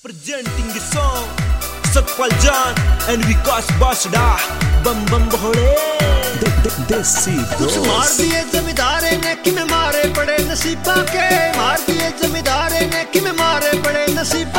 Presenting the song Satpal John and Vikas Basda बम बम भोले देसी कुछ मार दिए जमींदारे ने कि में मारे पड़े नसीबा के, मार दिए जमींदारे ने कि में मारे पड़े नसीबा